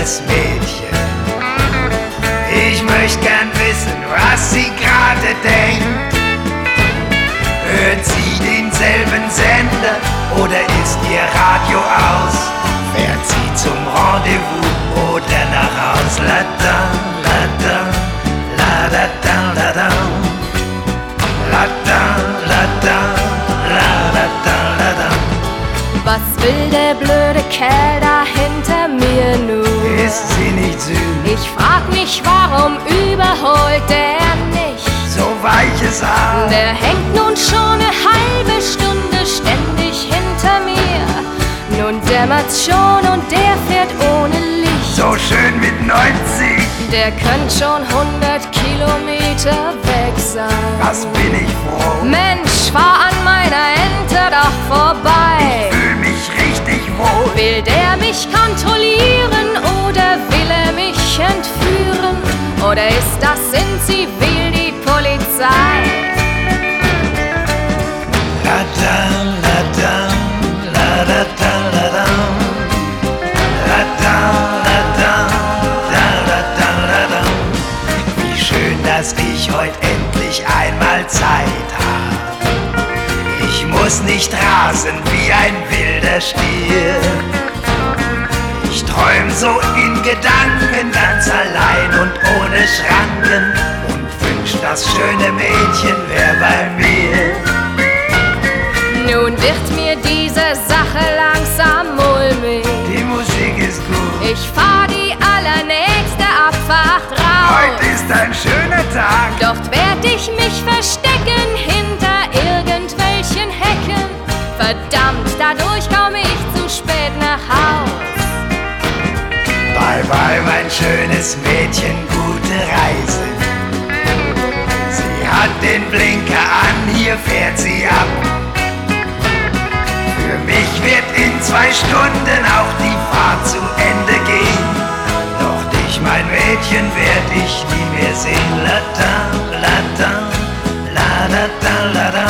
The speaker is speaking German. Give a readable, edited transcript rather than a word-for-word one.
schönes Mädchen. Ich möchte gern wissen, was sie gerade denkt. Hört sie denselben Sender oder ist ihr Radio aus? Fährt sie zum Rendezvous oder nach Haus? La da, la da, la da da, la da. La da, la da, la da da, la da. Was will der blöde Kerl da hinter mir nun? Ist sie nicht süß? Ich frag mich, warum überholt der nicht? So weiches Haar. Der hängt nun schon eine halbe Stunde ständig hinter mir. Nun dämmert's schon und der fährt ohne Licht. So schön mit 90. Der könnte schon 100 Kilometer weg sein. Was bin ich froh. Mensch, fahr an meiner Ente doch vorbei. Ich fühl mich richtig wohl. Will der mich kontrollieren oder will er mich entführen? Oder ist das in Zivil die Polizei? La da, la da, la da da, la da. La da, la da, la da, la da. Wie schön, dass ich heute endlich einmal Zeit hab. Ich muss nicht rasen wie ein wilder Stier. Ich träum so in Gedanken ganz allein und ohne Schranken und wünsch, das schöne Mädchen wär bei mir. Nun wird mir diese Sache langsam mulmig. Die Musik ist gut. Ich fahr die allernächste Abfahrt raus. Heute ist ein schöner Tag. Dort werd ich mich verstecken hinter irgendwelchen Hecken. Verdammt, dadurch komm ich zu spät nach Haus. Bye bye, mein schönes Mädchen, gute Reise. Sie hat den Blinker an, hier fährt sie ab. Für mich wird in 2 Stunden auch die Fahrt zu Ende gehen. Doch dich, mein Mädchen, werd ich nie mehr sehen. La da, la da, la da da, la da.